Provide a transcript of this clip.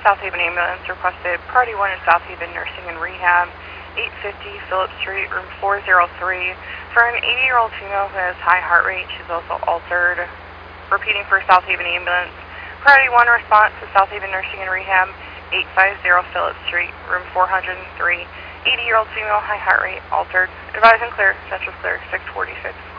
South Haven ambulance requested priority 1 in South Haven Nursing and Rehab, 850 Phillips Street, room 403, for an 80-year-old female who has high heart rate. She's also altered. Repeating for South Haven ambulance, priority 1 response to South Haven Nursing and Rehab, 850 Phillips Street, room 403, 80-year-old female, high heart rate, altered. Advise and clear, central clear, 646.